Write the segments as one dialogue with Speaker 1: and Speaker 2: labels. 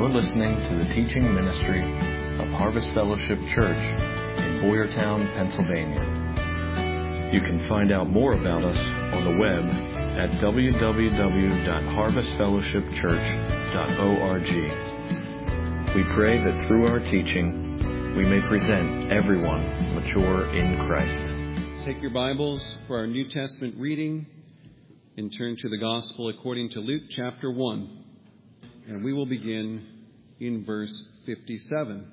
Speaker 1: You're listening to the teaching ministry of Harvest Fellowship Church in Boyertown, Pennsylvania. You can find out more about us on the web at www.harvestfellowshipchurch.org. We pray that through our teaching, we may present everyone mature in Christ.
Speaker 2: Take your Bibles for our New Testament reading and turn to the Gospel according to Luke chapter 1. And we will begin in verse 57.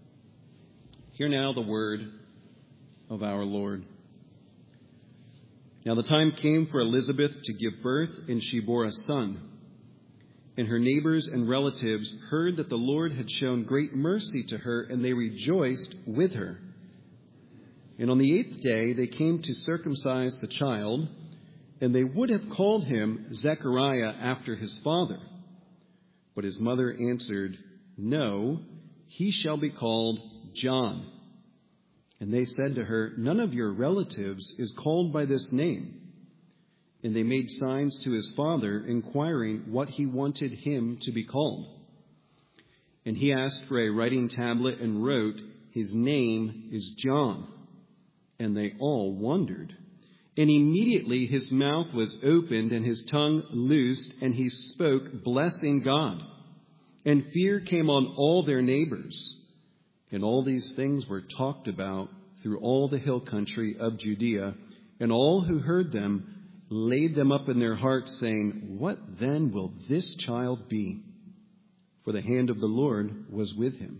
Speaker 2: Hear now the word of our Lord. Now the time came for Elizabeth to give birth, and she bore a son. And her neighbors and relatives heard that the Lord had shown great mercy to her, and they rejoiced with her. And on the 8th day they came to circumcise the child, and they would have called him Zechariah after his father. But his mother answered, "No, he shall be called John." And they said to her, "None of your relatives is called by this name." And they made signs to his father, inquiring what he wanted him to be called. And he asked for a writing tablet and wrote, "His name is John." And they all wondered. And immediately his mouth was opened and his tongue loosed, and he spoke, blessing God. And fear came on all their neighbors. And all these things were talked about through all the hill country of Judea. And all who heard them laid them up in their hearts, saying, "What then will this child be?" For the hand of the Lord was with him.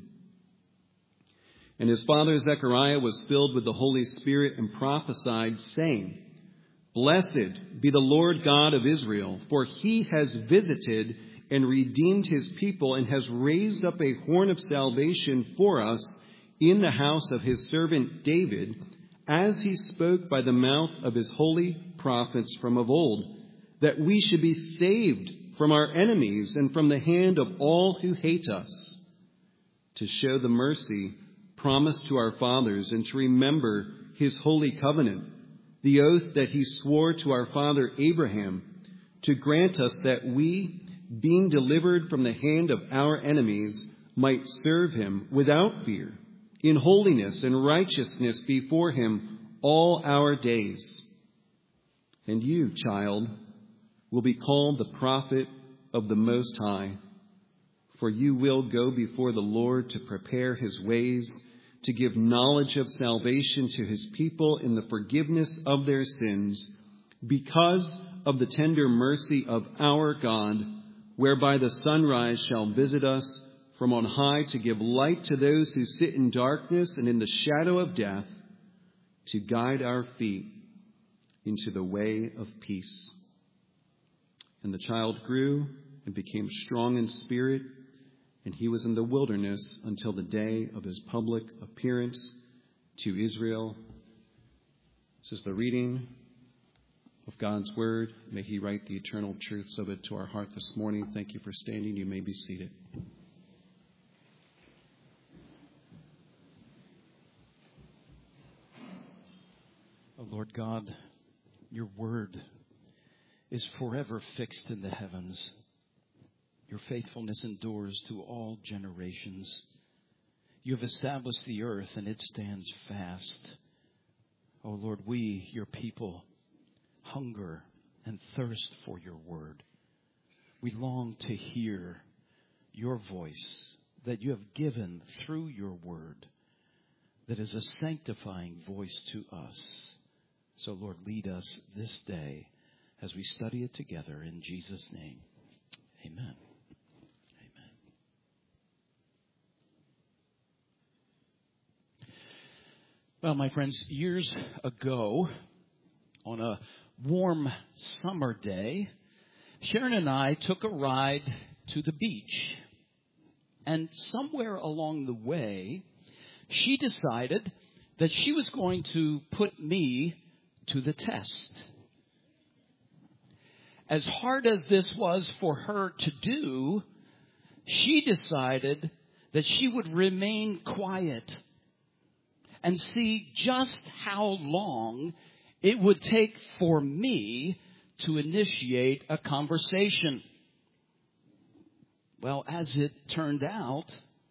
Speaker 2: And his father Zechariah was filled with the Holy Spirit and prophesied, saying, "Blessed be the Lord God of Israel, for he has visited and redeemed his people and has raised up a horn of salvation for us in the house of his servant David, as he spoke by the mouth of his holy prophets from of old, that we should be saved from our enemies and from the hand of all who hate us, to show the mercy promised to our fathers and to remember his holy covenant, the oath that he swore to our father Abraham, to grant us that we, being delivered from the hand of our enemies, might serve him without fear, in holiness and righteousness before him all our days. And you, child, will be called the prophet of the Most High, for you will go before the Lord to prepare his ways, to give knowledge of salvation to his people in the forgiveness of their sins, because of the tender mercy of our God, whereby the sunrise shall visit us from on high, to give light to those who sit in darkness and in the shadow of death, to guide our feet into the way of peace." And the child grew and became strong in spirit, and he was in the wilderness until the day of his public appearance to Israel. This is the reading of God's word. May he write the eternal truths of it to our heart this morning. Thank you for standing. You may be seated.
Speaker 3: Oh Lord God, your word is forever fixed in the heavens. Your faithfulness endures to all generations. You have established the earth, and it stands fast. Oh Lord, we, your people, hunger and thirst for your word. We long to hear your voice that you have given through your word, that is a sanctifying voice to us. So Lord, lead us this day as we study it together in Jesus' name. Amen. Well, my friends, years ago, on a warm summer day, Sharon and I took a ride to the beach. And somewhere along the way, she decided that she was going to put me to the test. As hard as this was for her to do, she decided that she would remain quiet and see just how long it would take for me to initiate a conversation. Well, as it turned out,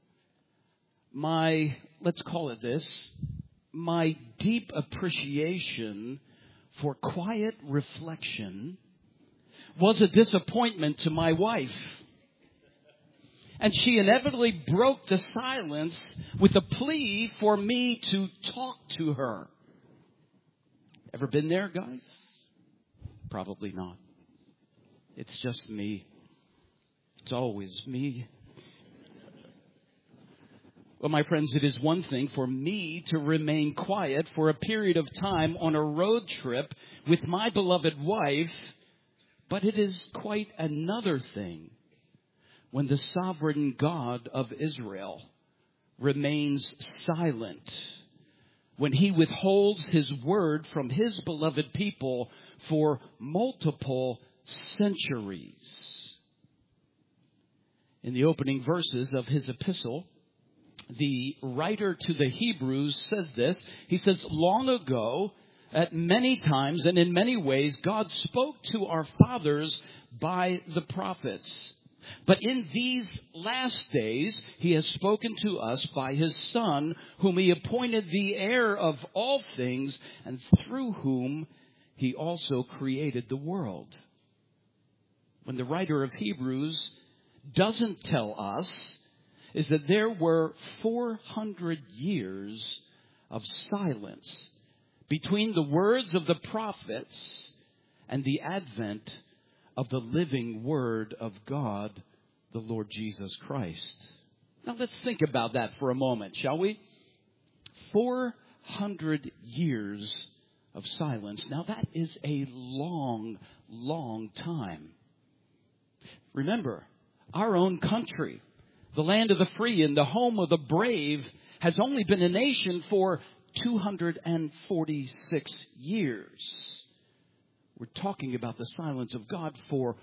Speaker 3: let's call it this, my deep appreciation for quiet reflection was a disappointment to my wife. And she inevitably broke the silence with a plea for me to talk to her. Ever been there, guys? Probably not. It's just me. It's always me. Well, my friends, it is one thing for me to remain quiet for a period of time on a road trip with my beloved wife, but it is quite another thing when the sovereign God of Israel remains silent, when he withholds his word from his beloved people for multiple centuries. In the opening verses of his epistle, the writer to the Hebrews says this. He says, long ago, at many times and in many ways, God spoke to our fathers by the prophets. But in these last days, he has spoken to us by his Son, whom he appointed the heir of all things, and through whom he also created the world. When the writer of Hebrews doesn't tell us is that there were 400 years of silence between the words of the prophets and the advent of the living Word of God, the Lord Jesus Christ. Now let's think about that for a moment, shall we? 400 years of silence. Now that is a long, long time. Remember, our own country, the land of the free and the home of the brave, has only been a nation for 246 years. We're talking about the silence of God for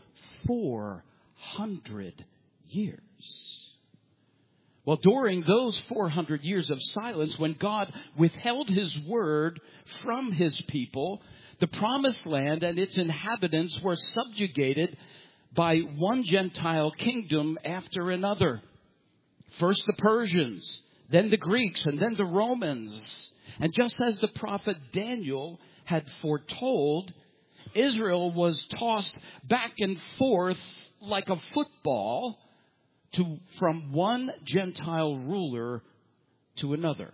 Speaker 3: 400 years. Well, during those 400 years of silence, when God withheld his word from his people, the promised land and its inhabitants were subjugated by one Gentile kingdom after another. First the Persians, then the Greeks, and then the Romans. And just as the prophet Daniel had foretold, Israel was tossed back and forth like a football from one Gentile ruler to another.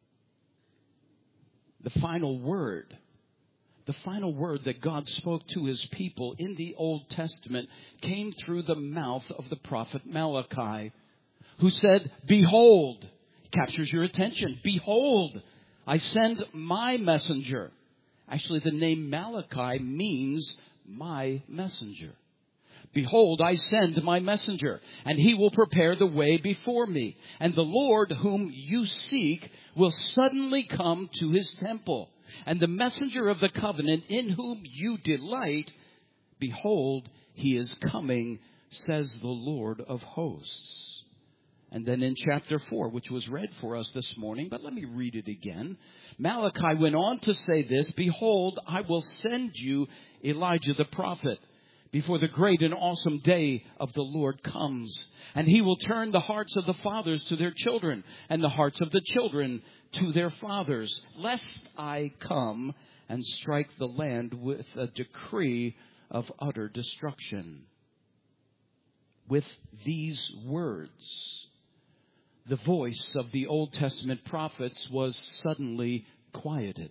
Speaker 3: The final word that God spoke to his people in the Old Testament came through the mouth of the prophet Malachi, who said, behold, captures your attention. Behold, I send my messenger. Actually, the name Malachi means my messenger. Behold, I send my messenger, and he will prepare the way before me. And the Lord whom you seek will suddenly come to his temple. And the messenger of the covenant in whom you delight, behold, he is coming, says the Lord of hosts. And then in chapter 4, which was read for us this morning, but let me read it again. Malachi went on to say this, behold, I will send you Elijah the prophet before the great and awesome day of the Lord comes. And he will turn the hearts of the fathers to their children and the hearts of the children to their fathers, lest I come and strike the land with a decree of utter destruction. With these words, the voice of the Old Testament prophets was suddenly quieted,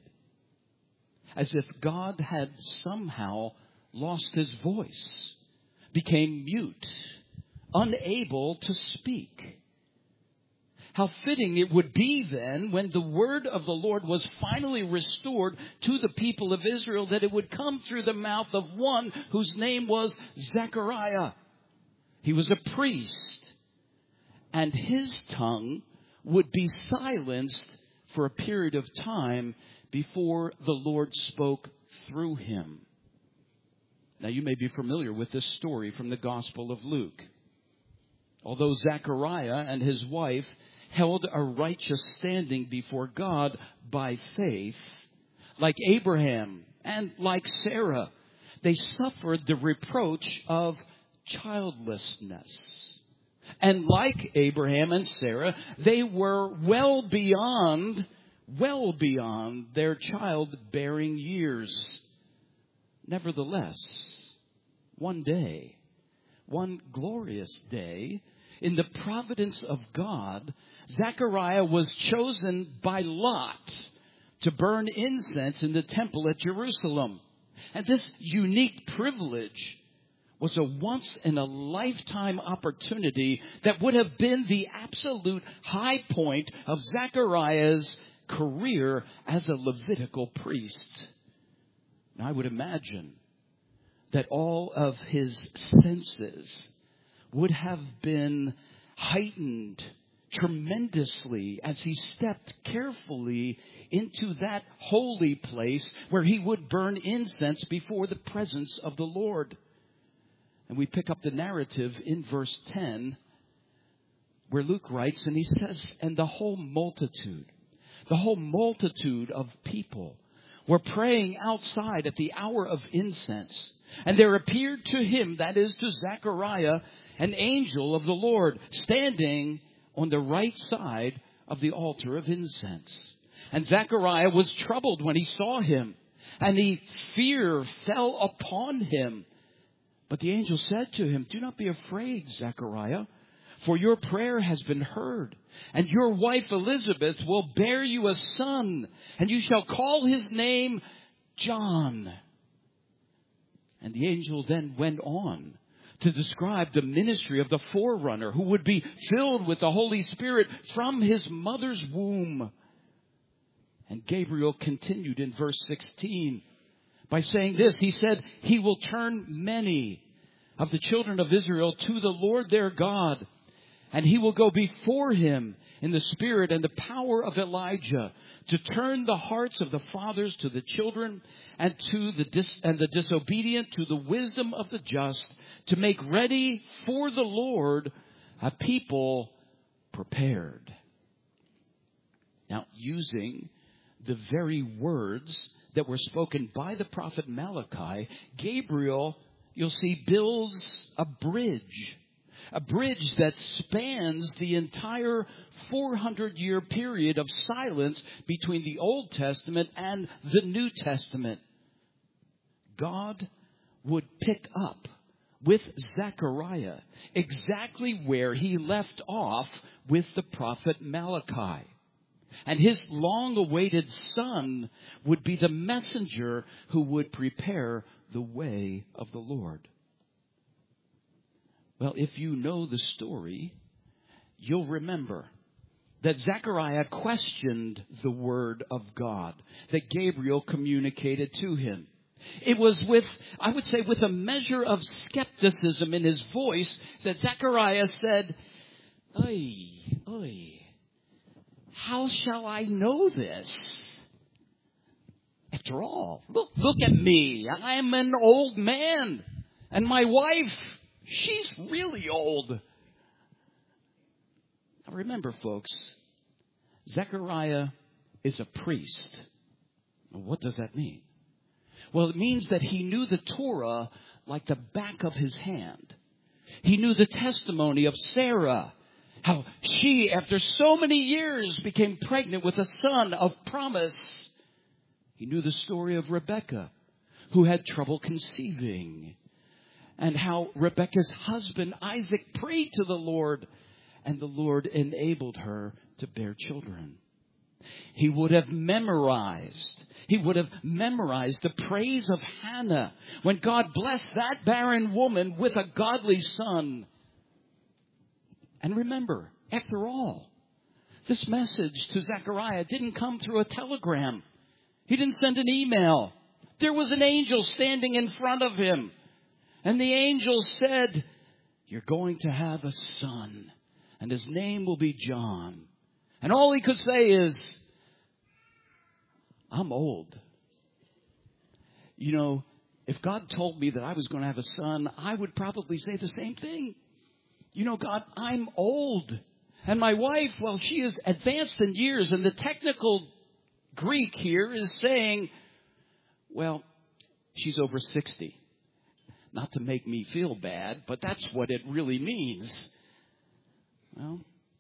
Speaker 3: as if God had somehow lost his voice, became mute, unable to speak. How fitting it would be then, when the word of the Lord was finally restored to the people of Israel, that it would come through the mouth of one whose name was Zechariah. He was a priest, and his tongue would be silenced for a period of time before the Lord spoke through him. Now, you may be familiar with this story from the Gospel of Luke. Although Zechariah and his wife held a righteous standing before God by faith, like Abraham and like Sarah, they suffered the reproach of childlessness And like Abraham and Sarah, they were well beyond their childbearing years. Nevertheless, one day, one glorious day, in the providence of God, Zechariah was chosen by Lot to burn incense in the temple at Jerusalem. And this unique privilege was a once-in-a-lifetime opportunity that would have been the absolute high point of Zechariah's career as a Levitical priest. Now, I would imagine that all of his senses would have been heightened tremendously as he stepped carefully into that holy place where he would burn incense before the presence of the Lord. And we pick up the narrative in verse 10 where Luke writes, and he says, and the whole multitude of people were praying outside at the hour of incense. And there appeared to him, that is to Zechariah, an angel of the Lord standing on the right side of the altar of incense. And Zechariah was troubled when he saw him, and the fear fell upon him. But the angel said to him, do not be afraid, Zechariah, for your prayer has been heard. And your wife Elizabeth will bear you a son, and you shall call his name John. And the angel then went on to describe the ministry of the forerunner who would be filled with the Holy Spirit from his mother's womb. And Gabriel continued in verse 16 by saying this. He said, he will turn many of the children of Israel to the Lord their God. And he will go before him in the spirit and the power of Elijah to turn the hearts of the fathers to the children and the disobedient to the wisdom of the just, to make ready for the Lord a people prepared. Now, using the very words that were spoken by the prophet Malachi, Gabriel, you'll see, builds a bridge that spans the entire 400-year period of silence between the Old Testament and the New Testament. God would pick up with Zechariah exactly where he left off with the prophet Malachi. And his long-awaited son would be the messenger who would prepare the way of the Lord. Well, if you know the story, you'll remember that Zechariah questioned the word of God that Gabriel communicated to him. It was with a measure of skepticism in his voice that Zechariah said, Oy, how shall I know this? After all, look at me. I am an old man. And my wife, she's really old. Now remember, folks, Zechariah is a priest. What does that mean? Well, it means that he knew the Torah like the back of his hand. He knew the testimony of Sarah, how she, after so many years, became pregnant with a son of promise. He knew the story of Rebekah, who had trouble conceiving, and how Rebekah's husband, Isaac, prayed to the Lord, and the Lord enabled her to bear children. He would have memorized the praise of Hannah when God blessed that barren woman with a godly son. And remember, after all, this message to Zechariah didn't come through a telegram. He didn't send an email. There was an angel standing in front of him. And the angel said, you're going to have a son, and his name will be John. And all he could say is, I'm old. You know, if God told me that I was going to have a son, I would probably say the same thing. You know, God, I'm old. And my wife, well, she is advanced in years. And the technical Greek here is saying, well, she's over 60. Not to make me feel bad, but that's what it really means. Well,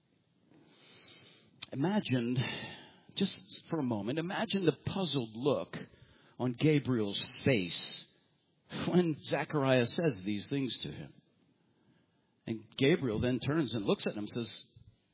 Speaker 3: imagine, just for a moment, imagine the puzzled look on Gabriel's face when Zechariah says these things to him. And Gabriel then turns and looks at him and says,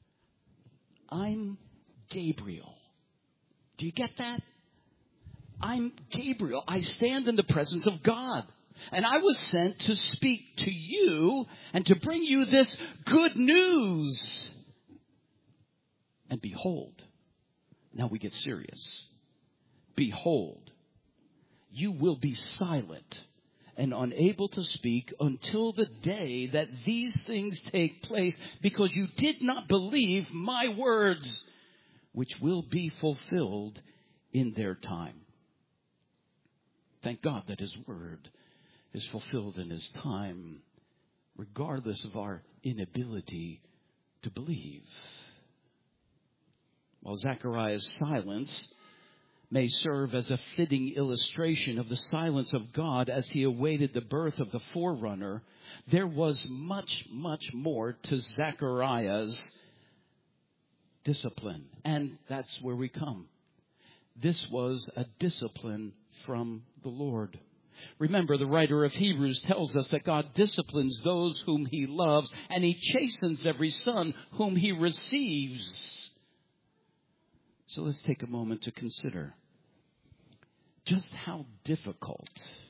Speaker 3: I'm Gabriel. Do you get that? I'm Gabriel. I stand in the presence of God. And I was sent to speak to you and to bring you this good news. And behold, now we get serious. Behold, you will be silent and unable to speak until the day that these things take place, because you did not believe my words, which will be fulfilled in their time. Thank God that his word is fulfilled in his time, regardless of our inability to believe. While Zechariah's silence may serve as a fitting illustration of the silence of God as he awaited the birth of the forerunner, there was much, much more to Zechariah's discipline. And that's where we come. This was a discipline from the Lord. Remember, the writer of Hebrews tells us that God disciplines those whom he loves, and he chastens every son whom he receives. So let's take a moment to consider just how difficult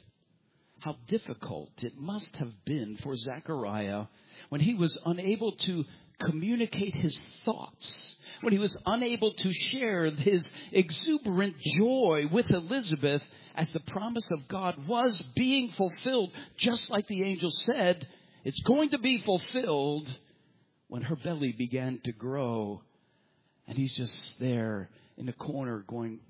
Speaker 3: it must have been for Zechariah when he was unable to communicate his thoughts, when he was unable to share his exuberant joy with Elizabeth as the promise of God was being fulfilled, just like the angel said, it's going to be fulfilled, when her belly began to grow. And he's just there in the corner going,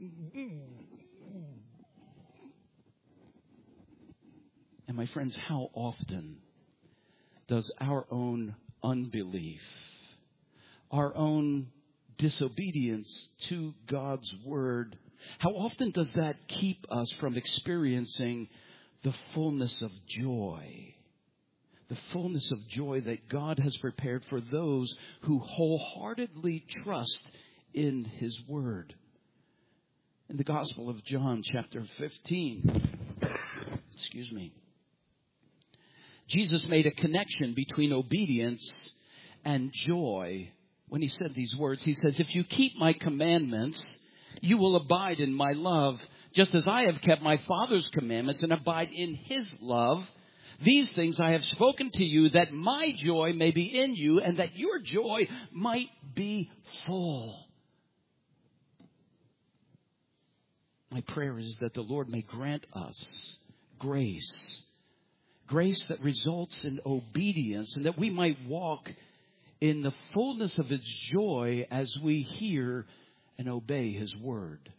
Speaker 3: and my friends, how often does our own unbelief, our own disobedience to God's word, how often does that keep us from experiencing the fullness of joy? The fullness of joy that God has prepared for those who wholeheartedly trust in his word. In the Gospel of John, chapter 15, Jesus made a connection between obedience and joy when he said these words. He says, if you keep my commandments, you will abide in my love, just as I have kept my Father's commandments and abide in his love. These things I have spoken to you, that my joy may be in you, and that your joy might be full. My prayer is that the Lord may grant us grace that results in obedience, and that we might walk in the fullness of his joy as we hear and obey his word.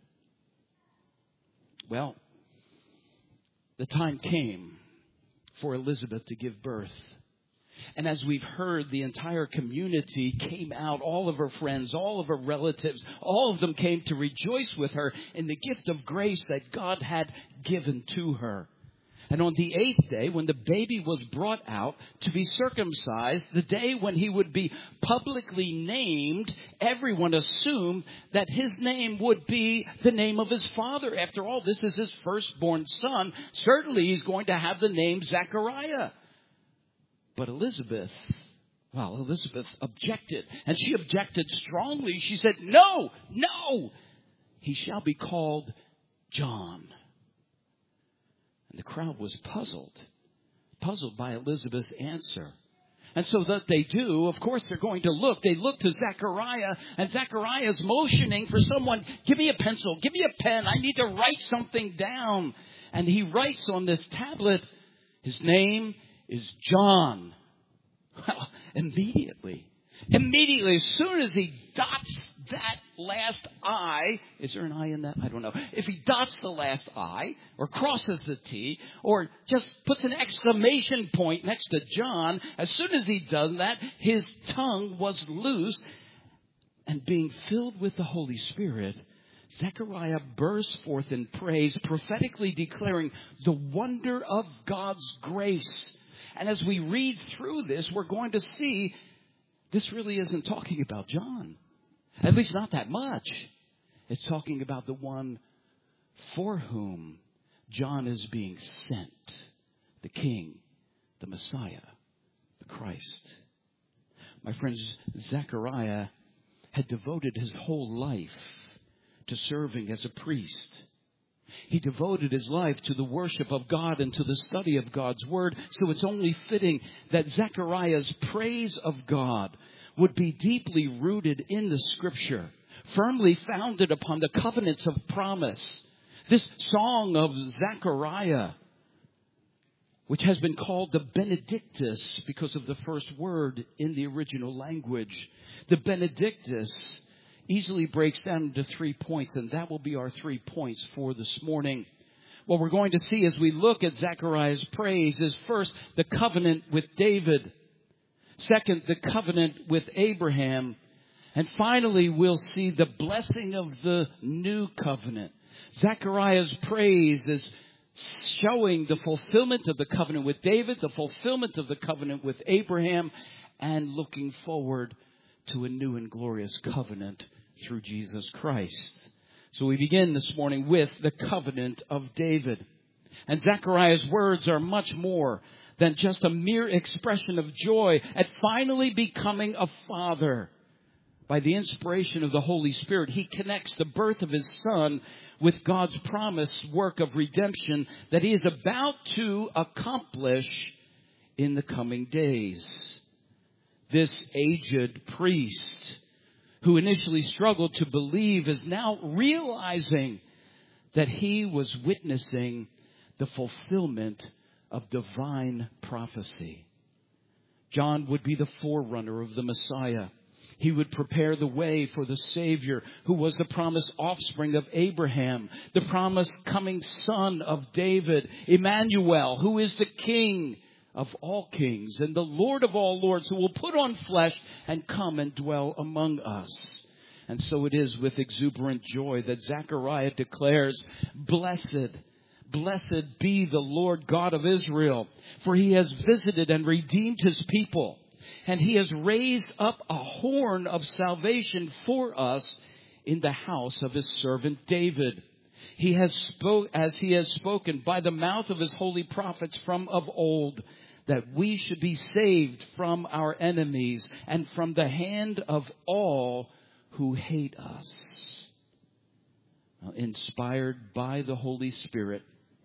Speaker 3: Well, the time came for Elizabeth to give birth. And as we've heard, the entire community came out, all of her friends, all of her relatives, all of them came to rejoice with her in the gift of grace that God had given to her. And on the 8th day, when the baby was brought out to be circumcised, the day when he would be publicly named, everyone assumed that his name would be the name of his father. After all, this is his firstborn son. Certainly he's going to have the name Zechariah. But Elizabeth objected. And she objected strongly. She said, no, he shall be called John. And the crowd was puzzled by Elizabeth's answer. And so that they do, of course, they're going to look. They look to Zechariah, and Zechariah is motioning for someone, give me a pencil, give me a pen. I need to write something down. And he writes on this tablet, his name is John. Well, immediately, as soon as he dots that last I, is there an I in that? I don't know. If he dots the last I, or crosses the T, or just puts an exclamation point next to John, as soon as he does that, his tongue was loose, and being filled with the Holy Spirit, Zechariah bursts forth in praise, prophetically declaring the wonder of God's grace. And as we read through this, we're going to see this really isn't talking about John. At least not that much. It's talking about the one for whom John is being sent. The King, the Messiah, the Christ. My friends, Zechariah had devoted his whole life to serving as a priest. He devoted his life to the worship of God and to the study of God's Word. So it's only fitting that Zechariah's praise of God would be deeply rooted in the Scripture, firmly founded upon the covenants of promise. This song of Zechariah, which has been called the Benedictus because of the first word in the original language. The Benedictus easily breaks down into 3 points, and that will be our 3 points for this morning. What we're going to see as we look at Zechariah's praise is first, the covenant with David. Second, the covenant with Abraham. And finally, we'll see the blessing of the new covenant. Zechariah's praise is showing the fulfillment of the covenant with David, the fulfillment of the covenant with Abraham, and looking forward to a new and glorious covenant through Jesus Christ. So we begin this morning with the covenant of David. And Zechariah's words are much more than just a mere expression of joy at finally becoming a father. By the inspiration of the Holy Spirit, he connects the birth of his son with God's promised work of redemption that he is about to accomplish in the coming days. This aged priest, who initially struggled to believe, is now realizing that he was witnessing the fulfillment of divine prophecy. John would be the forerunner of the Messiah. He would prepare the way for the Savior, who was the promised offspring of Abraham, the promised coming son of David, Emmanuel, who is the King of all kings and the Lord of all lords, who will put on flesh and come and dwell among us. And so it is with exuberant joy that Zechariah declares, Blessed be the Lord God of Israel, for he has visited and redeemed his people. And he has raised up a horn of salvation for us in the house of his servant David. As he has spoken by the mouth of his holy prophets from of old, that we should be saved from our enemies and from the hand of all who hate us. Now, inspired by the Holy Spirit,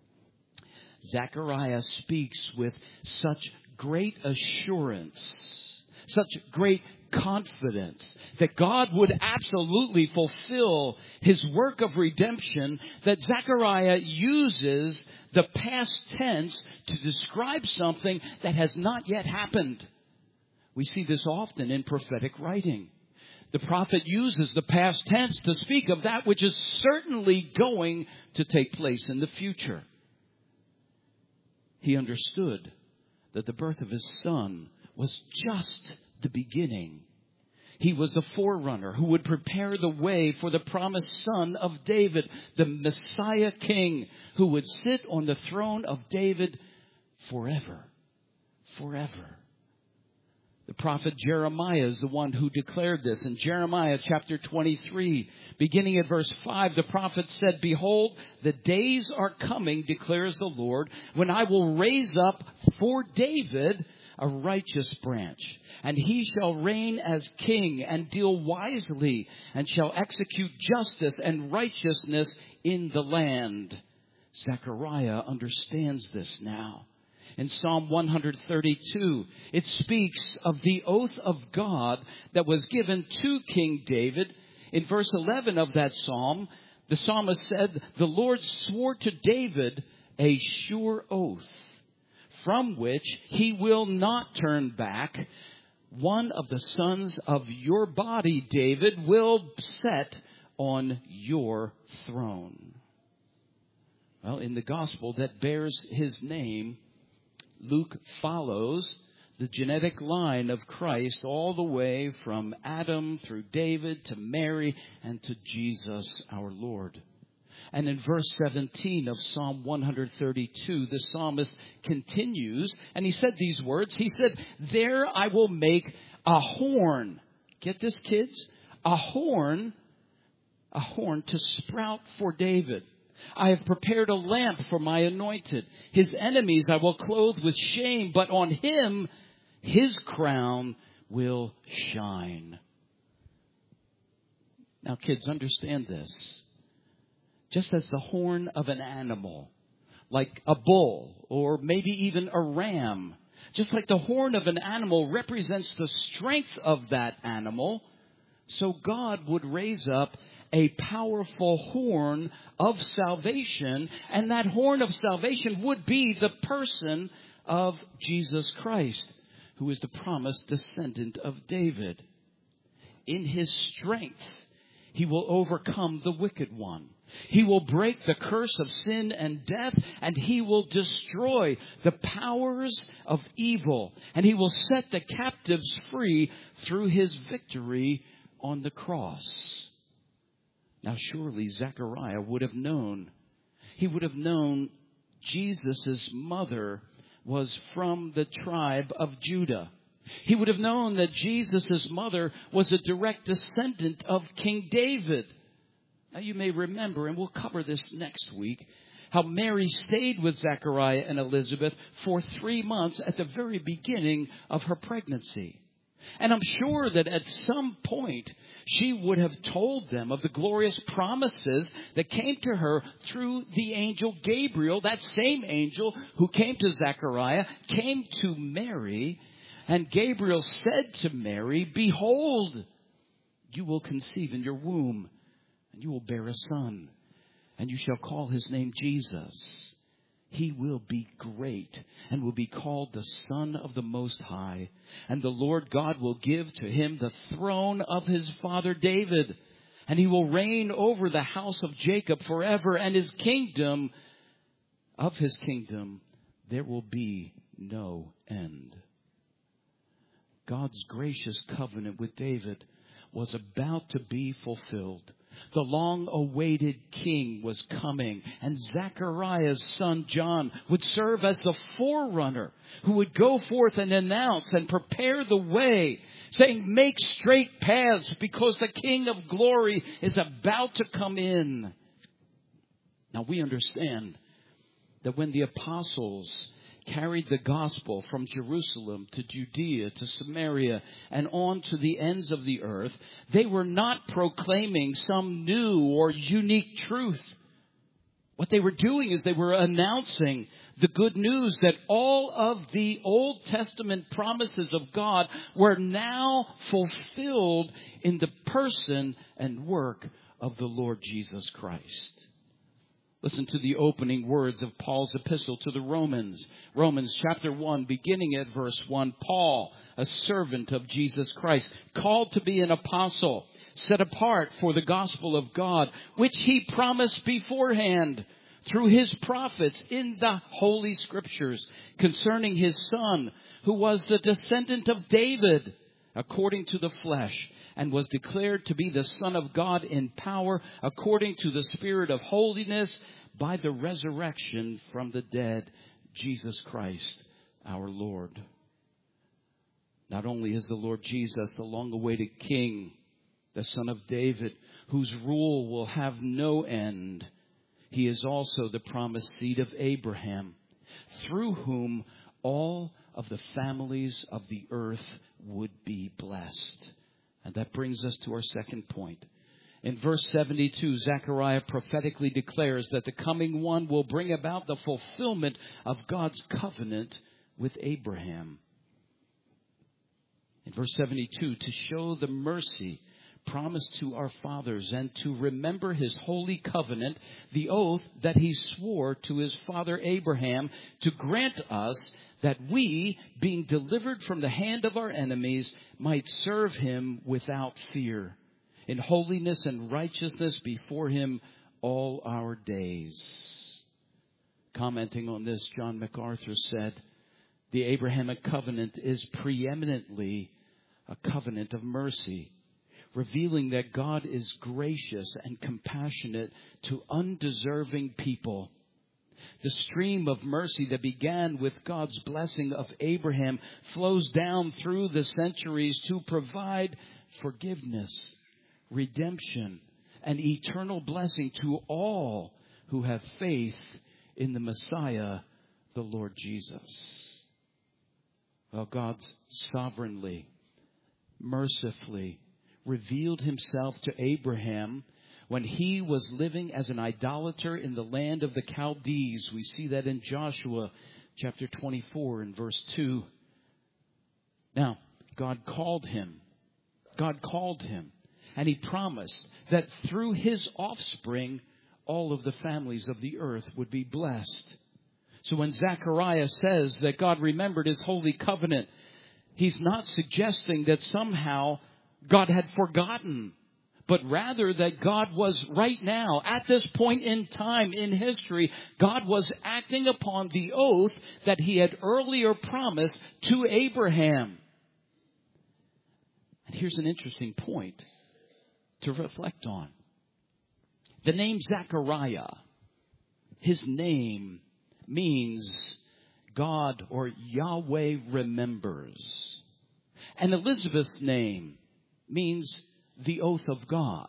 Speaker 3: Zechariah speaks with such great assurance, such great confidence that God would absolutely fulfill his work of redemption, that Zechariah uses the past tense to describe something that has not yet happened. We see this often in prophetic writing. The prophet uses the past tense to speak of that which is certainly going to take place in the future. He understood that the birth of his son was just the beginning. He was the forerunner who would prepare the way for the promised son of David, the Messiah King, who would sit on the throne of David forever. Forever. The prophet Jeremiah is the one who declared this. In Jeremiah chapter 23, beginning at verse 5, the prophet said, Behold, the days are coming, declares the Lord, when I will raise up for David a righteous branch, and he shall reign as king and deal wisely, and shall execute justice and righteousness in the land. Zechariah understands this now. In Psalm 132, it speaks of the oath of God that was given to King David. In verse 11 of that psalm, the psalmist said, The Lord swore to David a sure oath, from which he will not turn back. One of the sons of your body, David, will set on your throne. Well, in the gospel that bears his name, Luke follows the genetic line of Christ all the way from Adam through David to Mary and to Jesus our Lord. And in verse 17 of Psalm 132, the psalmist continues, and he said these words. He said, There I will make a horn. Get this, kids? A horn to sprout for David. I have prepared a lamp for my anointed. His enemies I will clothe with shame, but on him his crown will shine. Now, kids, understand this. Just as the horn of an animal, like a bull or maybe even a ram, just like the horn of an animal represents the strength of that animal, so God would raise up a powerful horn of salvation, and that horn of salvation would be the person of Jesus Christ, who is the promised descendant of David. In his strength, he will overcome the wicked one. He will break the curse of sin and death, and he will destroy the powers of evil, and he will set the captives free through his victory on the cross. Now, surely Zechariah would have known. He would have known Jesus' mother was from the tribe of Judah. He would have known that Jesus' mother was a direct descendant of King David. Now, you may remember, and we'll cover this next week, how Mary stayed with Zechariah and Elizabeth for 3 months at the very beginning of her pregnancy. And I'm sure that at some point she would have told them of the glorious promises that came to her through the angel Gabriel. That same angel who came to Zechariah came to Mary, and Gabriel said to Mary, "Behold, you will conceive in your womb, and you will bear a son, and you shall call his name Jesus. He will be great and will be called the Son of the Most High. And the Lord God will give to him the throne of his father David. And he will reign over the house of Jacob forever. And his kingdom, there will be no end." God's gracious covenant with David was about to be fulfilled. The long-awaited king was coming, and Zechariah's son John would serve as the forerunner who would go forth and announce and prepare the way, saying, "Make straight paths, because the King of glory is about to come in." Now, we understand that when the apostles carried the gospel from Jerusalem to Judea to Samaria and on to the ends of the earth, they were not proclaiming some new or unique truth. What they were doing is they were announcing the good news that all of the Old Testament promises of God were now fulfilled in the person and work of the Lord Jesus Christ. Listen to the opening words of Paul's epistle to the Romans. Romans chapter 1, beginning at verse 1. Paul, a servant of Jesus Christ, called to be an apostle, set apart for the gospel of God, which he promised beforehand through his prophets in the Holy Scriptures, concerning his Son, who was the descendant of David, according to the flesh, and was declared to be the Son of God in power, according to the Spirit of holiness, by the resurrection from the dead, Jesus Christ our Lord. Not only is the Lord Jesus the long-awaited King, the Son of David, whose rule will have no end, he is also the promised seed of Abraham, through whom all of the families of the earth would be blessed. And that brings us to our second point. In verse 72, Zechariah prophetically declares that the coming one will bring about the fulfillment of God's covenant with Abraham. In verse 72, to show the mercy promised to our fathers and to remember his holy covenant, the oath that he swore to his father Abraham, to grant us that we, being delivered from the hand of our enemies, might serve him without fear, in holiness and righteousness before him all our days. Commenting on this, John MacArthur said, the Abrahamic covenant is preeminently a covenant of mercy, revealing that God is gracious and compassionate to undeserving people. The stream of mercy that began with God's blessing of Abraham flows down through the centuries to provide forgiveness, redemption, and eternal blessing to all who have faith in the Messiah, the Lord Jesus. Well, God sovereignly, mercifully revealed himself to Abraham when he was living as an idolater in the land of the Chaldees. We see that in Joshua chapter 24 and verse 2. Now, God called him. And he promised that through his offspring, all of the families of the earth would be blessed. So when Zechariah says that God remembered his holy covenant, he's not suggesting that somehow God had forgotten, but rather that God was right now, at this point in time in history, God was acting upon the oath that he had earlier promised to Abraham. And here's an interesting point to reflect on. The name Zechariah, his name means God or Yahweh remembers. And Elizabeth's name means the oath of God.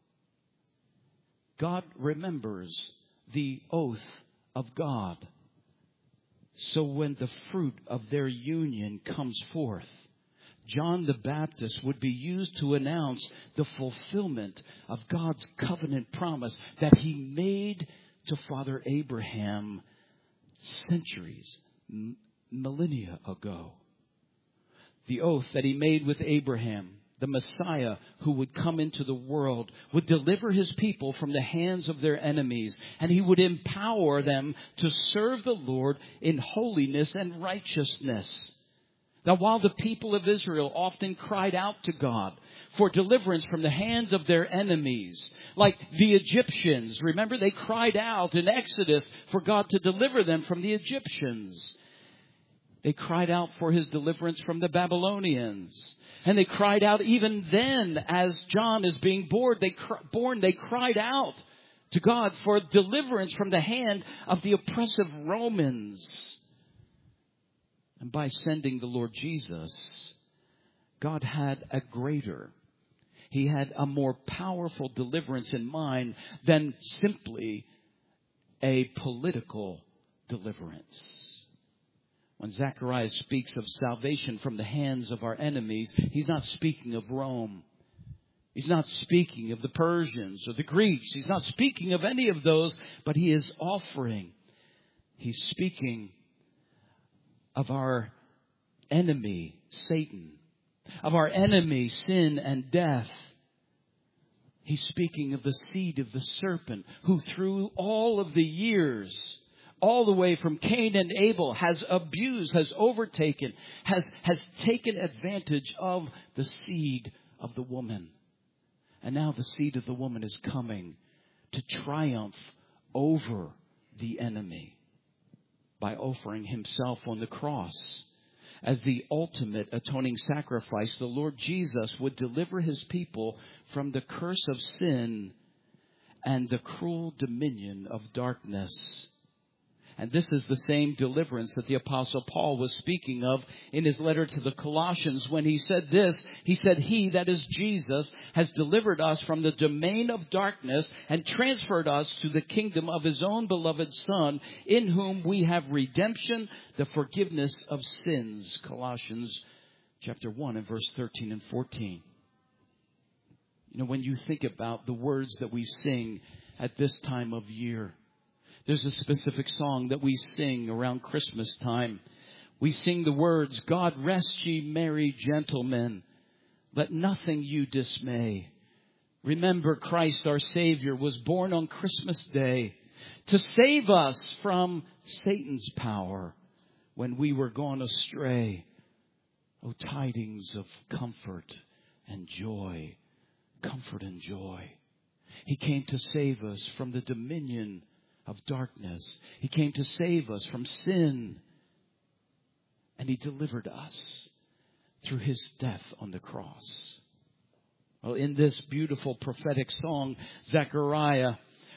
Speaker 3: God remembers the oath of God. So when the fruit of their union comes forth, John the Baptist would be used to announce the fulfillment of God's covenant promise that he made to Father Abraham centuries, millennia ago. The oath that he made with Abraham, the Messiah who would come into the world, would deliver his people from the hands of their enemies, and he would empower them to serve the Lord in holiness and righteousness. Now, while the people of Israel often cried out to God for deliverance from the hands of their enemies, like the Egyptians, remember they cried out in Exodus for God to deliver them from the Egyptians. They cried out for his deliverance from the Babylonians. And they cried out even then as John is being born, they cried out to God for deliverance from the hand of the oppressive Romans. And by sending the Lord Jesus, God had He had a more powerful deliverance in mind than simply a political deliverance. When Zechariah speaks of salvation from the hands of our enemies, he's not speaking of Rome. He's not speaking of the Persians or the Greeks. He's not speaking of any of those, but he's speaking of our enemy, Satan, of our enemy, sin and death. He's speaking of the seed of the serpent who through all of the years, all the way from Cain and Abel, has abused, has overtaken, has taken advantage of the seed of the woman. And now the seed of the woman is coming to triumph over the enemy by offering himself on the cross. As the ultimate atoning sacrifice, the Lord Jesus would deliver his people from the curse of sin and the cruel dominion of darkness. And this is the same deliverance that the Apostle Paul was speaking of in his letter to the Colossians when he said this. He said, "He, that is Jesus, has delivered us from the domain of darkness and transferred us to the kingdom of his own beloved Son, in whom we have redemption, the forgiveness of sins." Colossians chapter 1 and verse 13 and 14. You know, when you think about the words that we sing at this time of year, there's a specific song that we sing around Christmas time. We sing the words, "God rest ye merry gentlemen, let nothing you dismay. Remember Christ our Savior was born on Christmas Day to save us from Satan's power when we were gone astray. O tidings of comfort and joy, comfort and joy." He came to save us from the dominion of darkness. He came to save us from sin. And he delivered us through his death on the cross. Well, in this beautiful prophetic song, Zechariah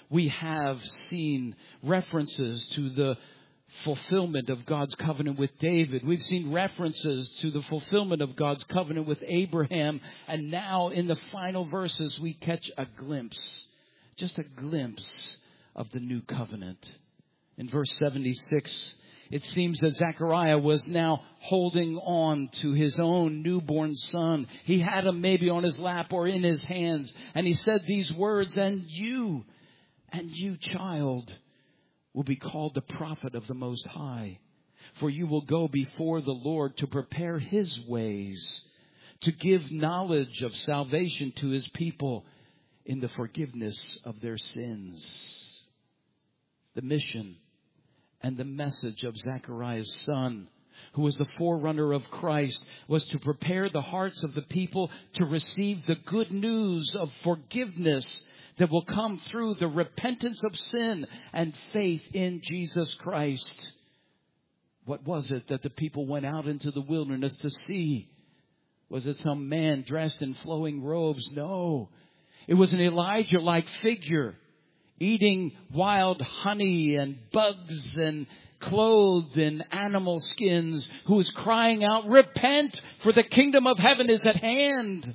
Speaker 3: we have seen references to the fulfillment of God's covenant with David. We've seen references to the fulfillment of God's covenant with Abraham. And now in the final verses, we catch a glimpse, just a glimpse of the new covenant. In verse 76, it seems that Zechariah was now holding on to his own newborn son. He had him maybe on his lap or in his hands. And he said these words, and you, child, will be called the prophet of the Most High. For you will go before the Lord to prepare his ways, to give knowledge of salvation to his people in the forgiveness of their sins. The mission and the message of Zechariah's son, who was the forerunner of Christ, was to prepare the hearts of the people to receive the good news of forgiveness that will come through the repentance of sin and faith in Jesus Christ. What was it that the people went out into the wilderness to see? Was it some man dressed in flowing robes? No. It was an Elijah-like figure, eating wild honey and bugs and clothed in animal skins, who was crying out, repent, for the kingdom of heaven is at hand.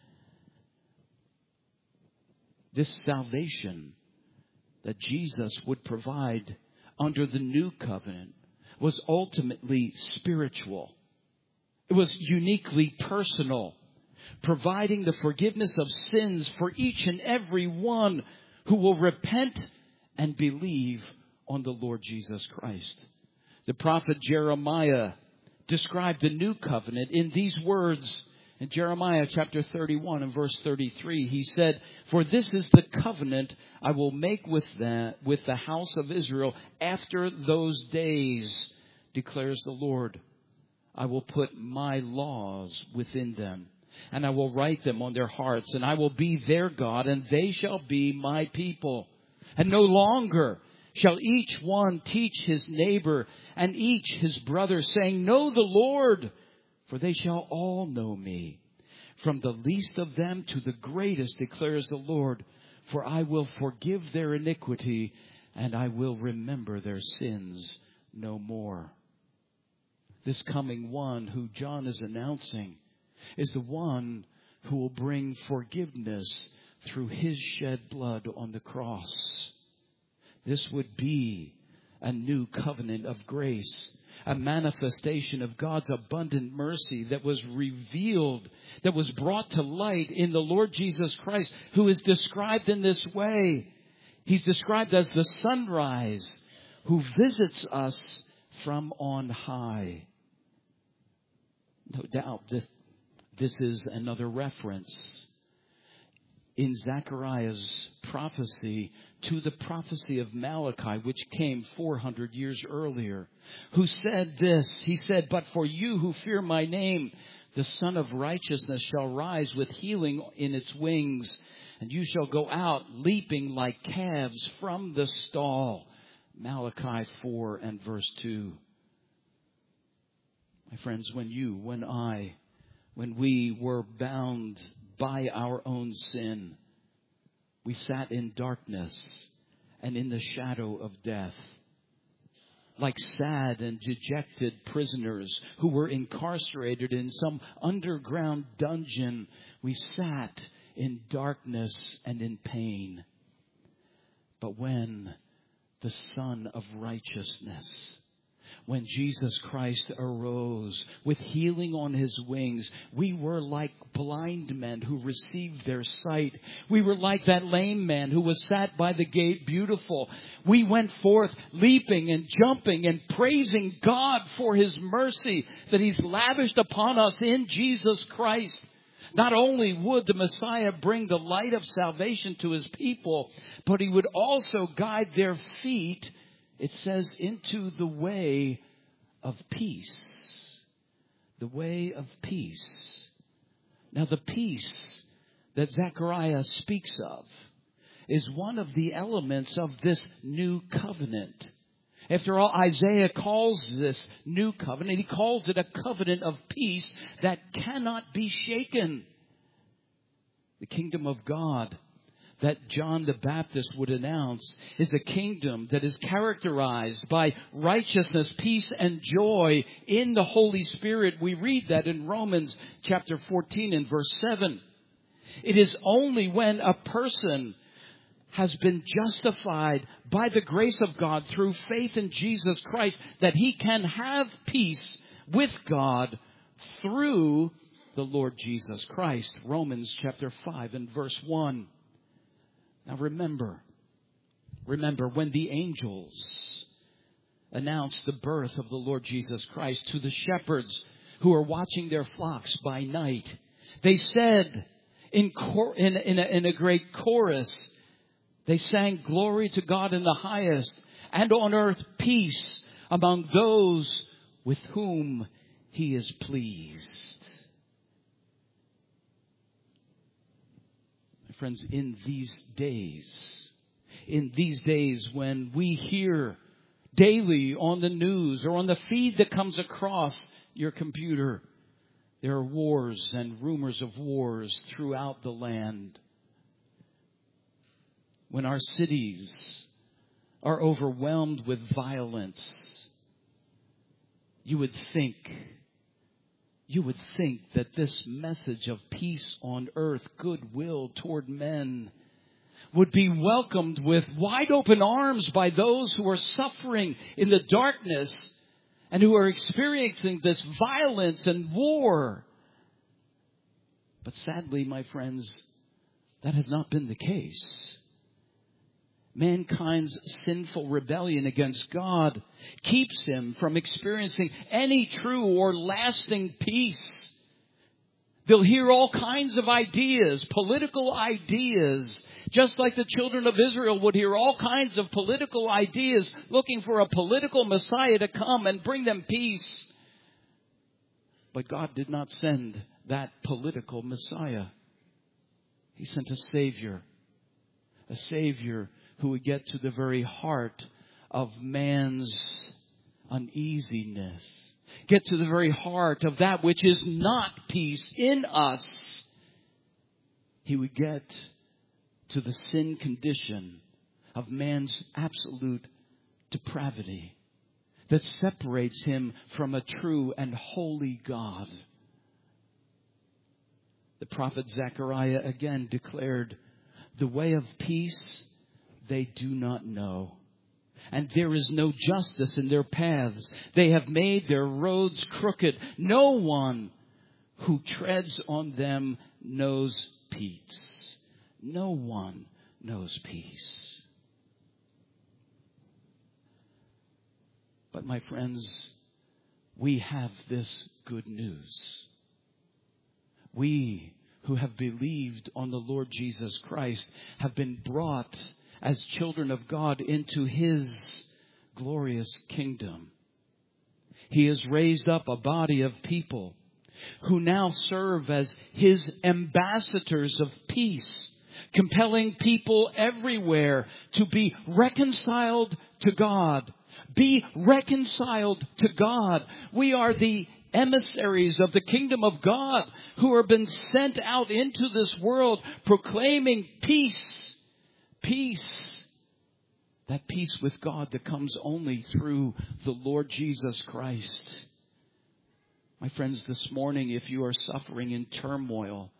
Speaker 3: This salvation that Jesus would provide under the new covenant was ultimately spiritual. It was uniquely personal, providing the forgiveness of sins for each and every one who will repent and believe on the Lord Jesus Christ. The prophet Jeremiah described the new covenant in these words. In Jeremiah chapter 31 and verse 33, he said, for this is the covenant I will make with the house of Israel after those days, declares the Lord. I will put my laws within them, and I will write them on their hearts, and I will be their God, and they shall be my people. And no longer shall each one teach his neighbor and each his brother, saying, know the Lord, for they shall all know me, from the least of them to the greatest, declares the Lord. For I will forgive their iniquity, and I will remember their sins no more. This coming one who John is announcing is the one who will bring forgiveness through his shed blood on the cross. This would be a new covenant of grace, a manifestation of God's abundant mercy that was revealed, that was brought to light in the Lord Jesus Christ, who is described in this way. He's described as the sunrise who visits us from on high. No doubt this is another reference in Zechariah's prophecy to the prophecy of Malachi, which came 400 years earlier, who said this. He said, but for you who fear my name, the Son of Righteousness shall rise with healing in its wings, and you shall go out leaping like calves from the stall. Malachi 4 and verse 2. My friends, when we were bound by our own sin, we sat in darkness and in the shadow of death, like sad and dejected prisoners who were incarcerated in some underground dungeon. We sat in darkness and in pain. But when the Son of Righteousness, when Jesus Christ arose with healing on his wings, we were like blind men who received their sight. We were like that lame man who was sat by the gate beautiful. We went forth leaping and jumping and praising God for his mercy that he's lavished upon us in Jesus Christ. Not only would the Messiah bring the light of salvation to his people, but he would also guide their feet, it says, into the way of peace. The way of peace. Now, the peace that Zechariah speaks of is one of the elements of this new covenant. After all, Isaiah calls this new covenant, he calls it a covenant of peace that cannot be shaken. The kingdom of God, that John the Baptist would announce is a kingdom that is characterized by righteousness, peace, and joy in the Holy Spirit. We read that in Romans chapter 14 and verse 7. It is only when a person has been justified by the grace of God through faith in Jesus Christ that he can have peace with God through the Lord Jesus Christ. Romans chapter 5 and verse 1. Now remember when the angels announced the birth of the Lord Jesus Christ to the shepherds who are watching their flocks by night, they said in a great chorus, they sang, "Glory to God in the highest, and on earth peace among those with whom He is pleased." My friends, in these days when we hear daily on the news or on the feed that comes across your computer, there are wars and rumors of wars throughout the land. When our cities are overwhelmed with violence, you would think that this message of peace on earth, goodwill toward men, would be welcomed with wide open arms by those who are suffering in the darkness and who are experiencing this violence and war. But sadly, my friends, that has not been the case. Mankind's sinful rebellion against God keeps him from experiencing any true or lasting peace. They'll hear all kinds of ideas, political ideas, just like the children of Israel would hear all kinds of political ideas, looking for a political Messiah to come and bring them peace. But God did not send that political Messiah. He sent a Savior who would get to the very heart of man's uneasiness, get to the very heart of that which is not peace in us. He would get to the sin condition of man's absolute depravity that separates him from a true and holy God. The prophet Zechariah again declared, "The way of peace they do not know, and there is no justice in their paths. They have made their roads crooked. No one who treads on them knows peace." No one knows peace. But my friends, we have this good news. We who have believed on the Lord Jesus Christ have been brought as children of God into His glorious kingdom. He has raised up a body of people who now serve as His ambassadors of peace, compelling people everywhere to be reconciled to God. Be reconciled to God. We are the emissaries of the kingdom of God who have been sent out into this world proclaiming peace. Peace. That peace with God that comes only through the Lord Jesus Christ. My friends, this morning, if you are suffering in turmoil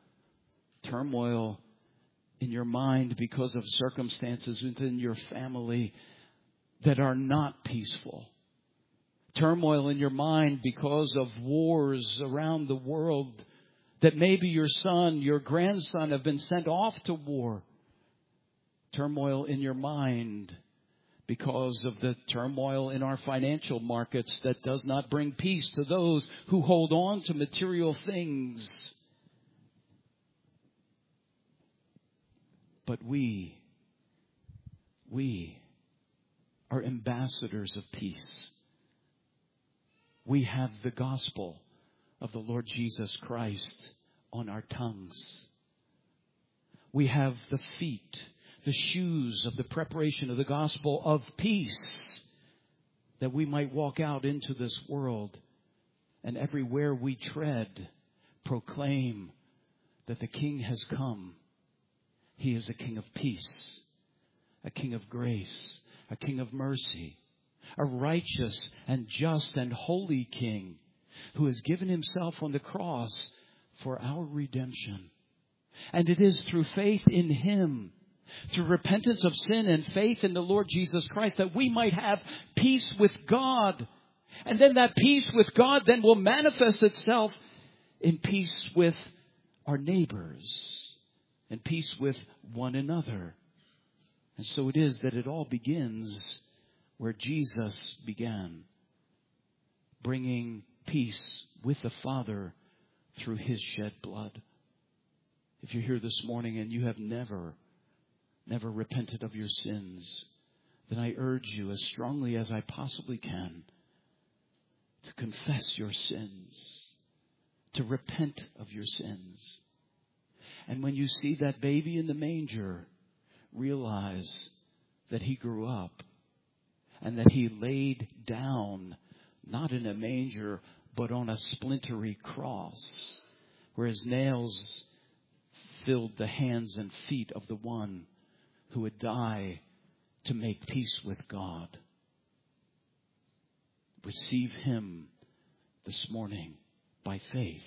Speaker 3: in your mind because of circumstances within your family that are not peaceful, turmoil in your mind because of wars around the world, that maybe your son, your grandson have been sent off to war, turmoil in your mind because of the turmoil in our financial markets that does not bring peace to those who hold on to material things. But we are ambassadors of peace. We have the gospel of the Lord Jesus Christ on our tongues. We have the feet, the shoes of the preparation of the gospel of peace, that we might walk out into this world and everywhere we tread, proclaim that the King has come. He is a King of peace, a King of grace, a King of mercy, a righteous and just and holy King who has given himself on the cross for our redemption. And it is through faith in him, through repentance of sin and faith in the Lord Jesus Christ, that we might have peace with God. And then that peace with God then will manifest itself in peace with our neighbors and peace with one another. And so it is that it all begins where Jesus began, bringing peace with the Father through his shed blood. If you're here this morning and you have never repented of your sins, then I urge you as strongly as I possibly can to confess your sins, to repent of your sins. And when you see that baby in the manger, realize that he grew up and that he laid down, not in a manger, but on a splintery cross, where his nails filled the hands and feet of the one who would die to make peace with God. Receive him this morning by faith,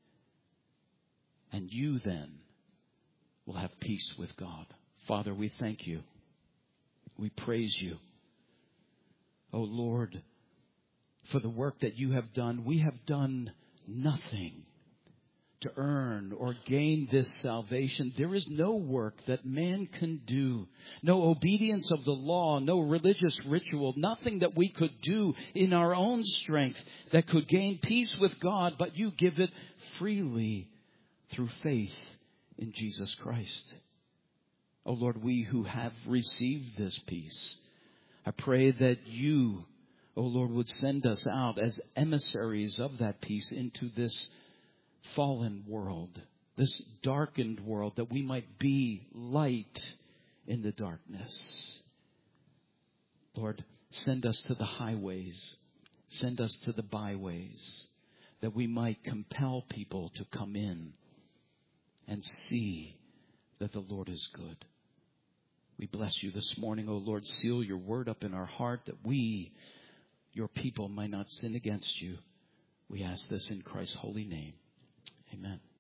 Speaker 3: and you then will have peace with God. Father, we thank you. We praise you. Oh Lord, for the work that you have done. We have done nothing to earn or gain this salvation. There is no work that man can do, no obedience of the law, no religious ritual, nothing that we could do in our own strength that could gain peace with God, but you give it freely through faith in Jesus Christ. Oh Lord, we who have received this peace, I pray that you, oh Lord, would send us out as emissaries of that peace into this fallen world, this darkened world, that we might be light in the darkness. Lord, send us to the highways, send us to the byways, that we might compel people to come in and see that the Lord is good. We bless you this morning, O Lord. Seal your word up in our heart that we, your people, might not sin against you. We ask this in Christ's holy name. Amen.